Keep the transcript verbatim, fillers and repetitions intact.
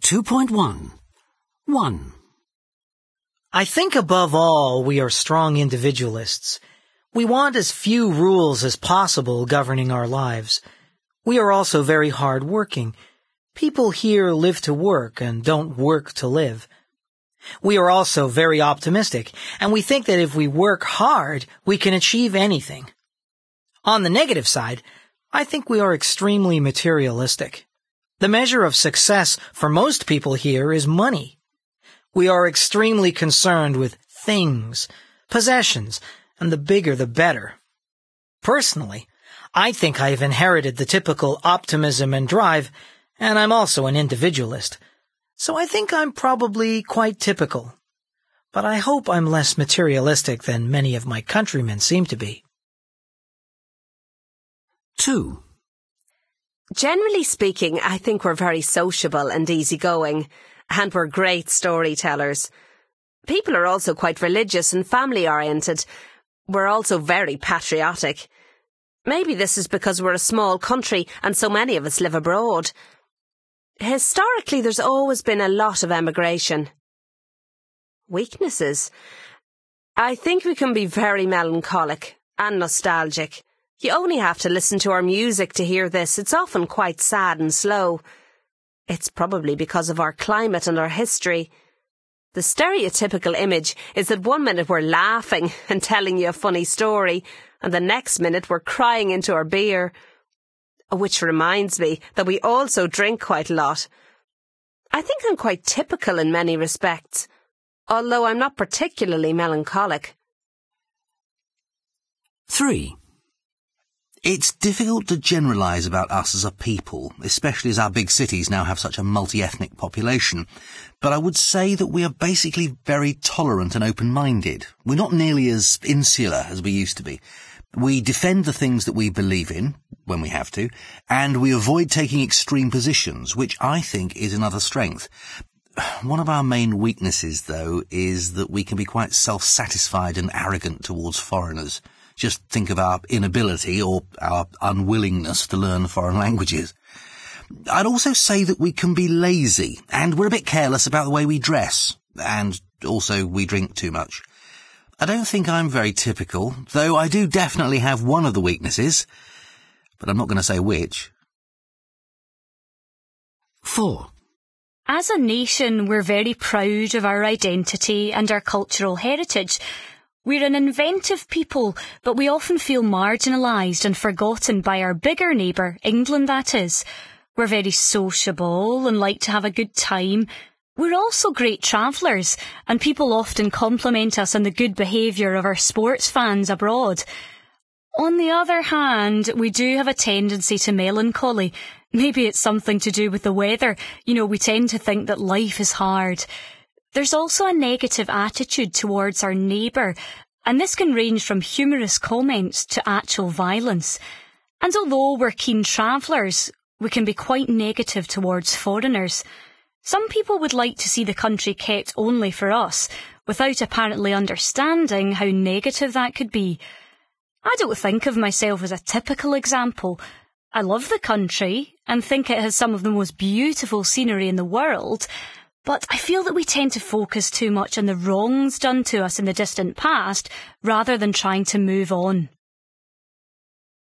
two point one. one. I think above all we are strong individualists. We want as few rules as possible governing our lives. We are also very hard-working. People here live to work and don't work to live. We are also very optimistic, and we think that if we work hard, we can achieve anything. On the negative side, I think we are extremely materialistic. The measure of success for most people here is money. We are extremely concerned with things, possessions, and the bigger the better. Personally, I think I have inherited the typical optimism and drive, and I'm also an individualist. So I think I'm probably quite typical. But I hope I'm less materialistic than many of my countrymen seem to be. two. Generally speaking, I think we're very sociable and easygoing, and we're great storytellers. People are also quite religious and family-oriented. We're also very patriotic. Maybe this is because we're a small country and so many of us live abroad. Historically, there's always been a lot of emigration. Weaknesses? I think we can be very melancholic and nostalgic. You only have to listen to our music to hear this. It's often quite sad and slow. It's probably because of our climate and our history. The stereotypical image is that one minute we're laughing and telling you a funny story, and the next minute we're crying into our beer. Which reminds me that we also drink quite a lot. I think I'm quite typical in many respects, although I'm not particularly melancholic. three. It's difficult to generalise about us as a people, especially as our big cities now have such a multi-ethnic population, but I would say that we are basically very tolerant and open-minded. We're not nearly as insular as we used to be. We defend the things that we believe in, when we have to, and we avoid taking extreme positions, which I think is another strength. One of our main weaknesses, though, is that we can be quite self-satisfied and arrogant towards foreigners. Just think of our inability or our unwillingness to learn foreign languages. I'd also say that we can be lazy, and we're a bit careless about the way we dress, and also we drink too much. I don't think I'm very typical, though I do definitely have one of the weaknesses, but I'm not going to say which. four. As a nation, we're very proud of our identity and our cultural heritage. We're an inventive people, but we often feel marginalised and forgotten by our bigger neighbour, England that is. We're very sociable and like to have a good time. We're also great travellers, and people often compliment us on the good behaviour of our sports fans abroad. On the other hand, we do have a tendency to melancholy. Maybe it's something to do with the weather. You know, we tend to think that life is hard. There's also a negative attitude towards our neighbour, and this can range from humorous comments to actual violence. And although we're keen travellers, we can be quite negative towards foreigners. Some people would like to see the country kept only for us, without apparently understanding how negative that could be. I don't think of myself as a typical example. I love the country and think it has some of the most beautiful scenery in the world, but I feel that we tend to focus too much on the wrongs done to us in the distant past rather than trying to move on.